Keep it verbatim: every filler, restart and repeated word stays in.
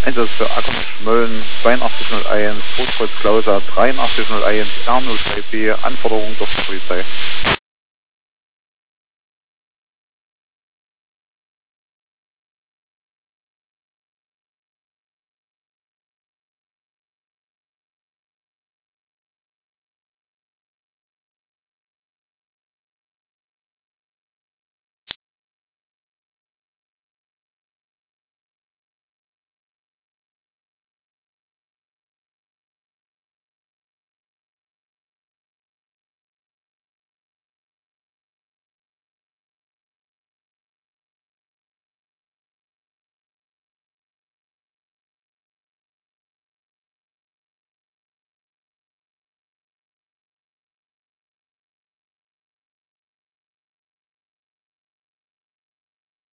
Einsatz für Ackern Schmölln zweiundachtzig null eins, Großkreuz Klauser dreiundachtzig null eins, R null zwei B, Anforderung durch die Polizei.